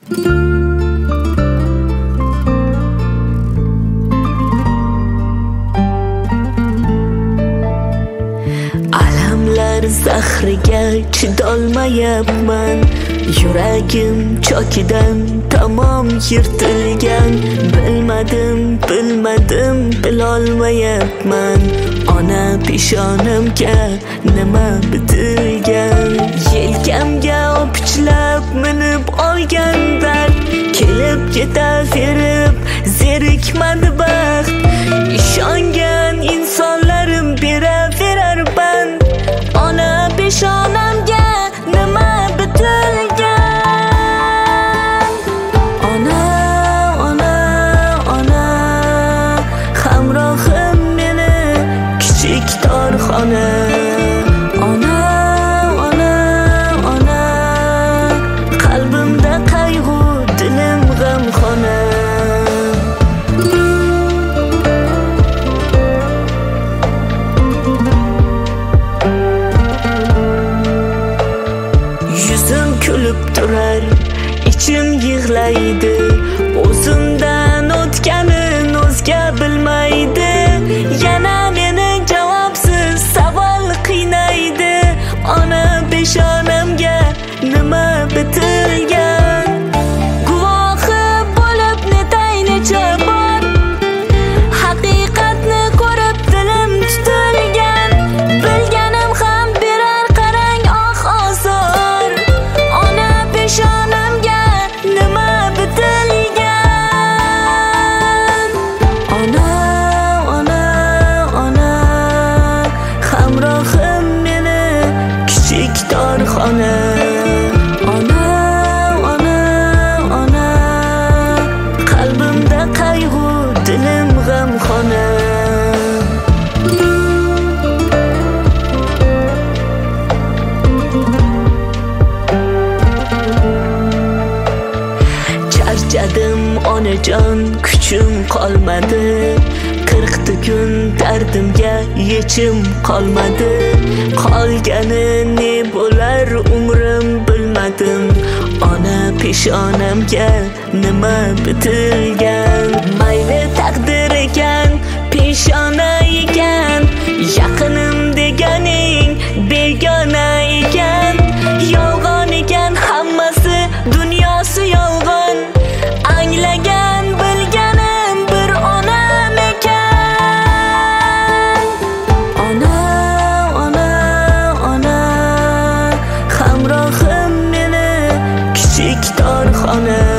Alamlar zahriga chidolmayapman, yuragim chokidan tamom yirtilgan. Bilmadim bilolmayapman, ona peshonamga nima bitilgan. Yelkamga opichlab minib olgan dard, kelib ketaverib zerikmadi baxt. Ishongan insonlarim beraverar band, ona peshonamga nima bitilgan. Ona hamrohim meni kichik torxona. Ona qalbimda qayg'u, dilim g'amxona. Yuzim kulib turar, ichim yig'laydi, o'zimdan o'tganin o'zga bilmaydi. Yana meni javobsiz savol qiynaydi, ona peshonamga nima bitilgan. Guvohi bo'lib netay necha bor, haqiqatni ko'rib dilim tutilgan. Bilganim ham berar qarang oh ozor, ona peshonamga nima bitilgan. Ona hamrohim meni kichik torxona. Ona qalbimda qayg'u, dilim g'amxona. Charchadim onajon, kuchim qolmadi, 40 kun dardimga yechim qolmadi. Qolgani ne bo'lar umrim bilmadim, ona peshonamga nima bitilgan. Mayli taqdir ekan, peshona ekan, yaqinim deganing begona ekan. Yolg'on ekan hammasi, dunyosi yolg'on. Anglagan bilganim bir onam ekan. Ona hamrohim meni kichik torxona.